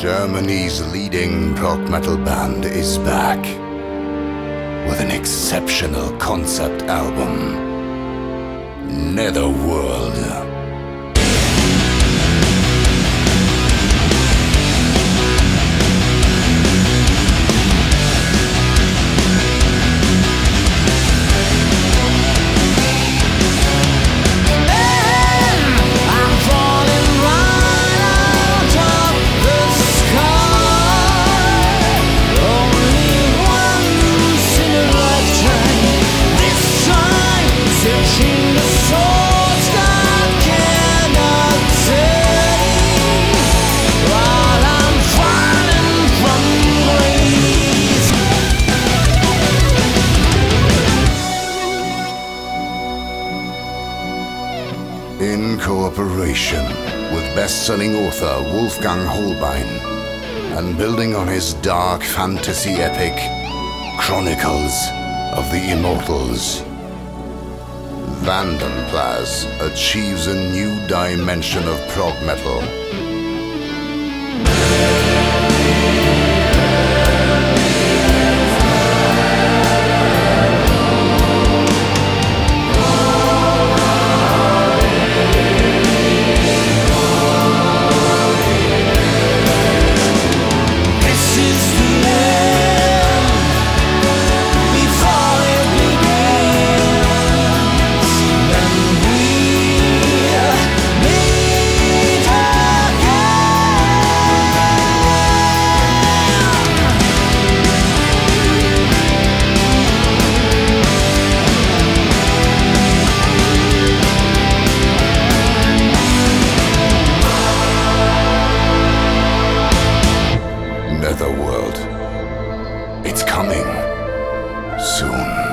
Germany's leading prog metal band is back with an exceptional concept album, Netherworld. In cooperation with best-selling author Wolfgang Holbein and building on his dark fantasy epic, Chronicles of the Immortals, Vandenplas achieves a new dimension of prog metal. Netherworld. It's coming soon.